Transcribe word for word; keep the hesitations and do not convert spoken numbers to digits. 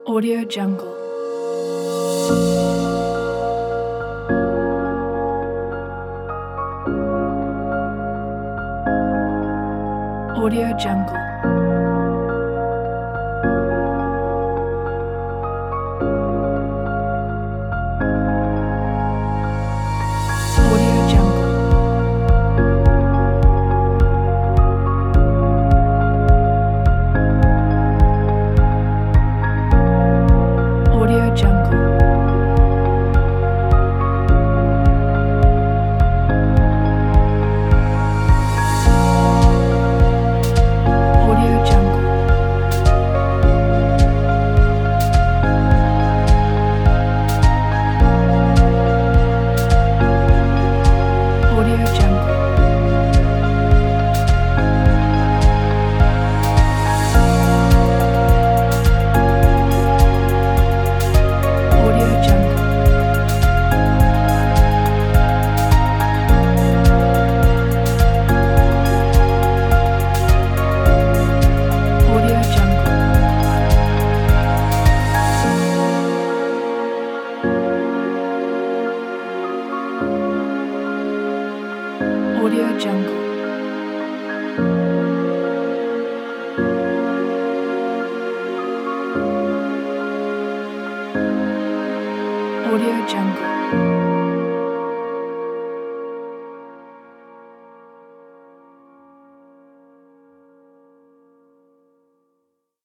Audio Jungle. Audio Jungle. Audio Jungle. Audio Jungle. Audio Jungle. Audio Jungle. Audio Jungle. Audio Jungle. Audio Jungle. Audio Jungle.